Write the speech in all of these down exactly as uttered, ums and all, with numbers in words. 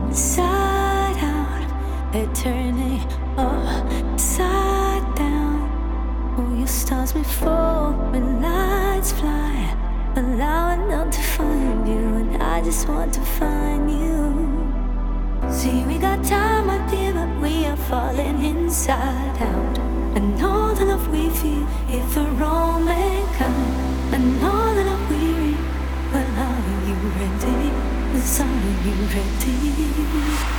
inside out, they're turning upside down. Oh, your stars may fall when lights fly, allowing them to find you, and I just want to find you. See, we got time, my dear, but we are falling inside out. And all the love we feel, if we're all mankind, and all the love we read, well, are you ready? Yes, are you ready?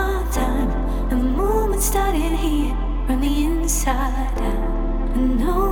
Started here from the inside out. I know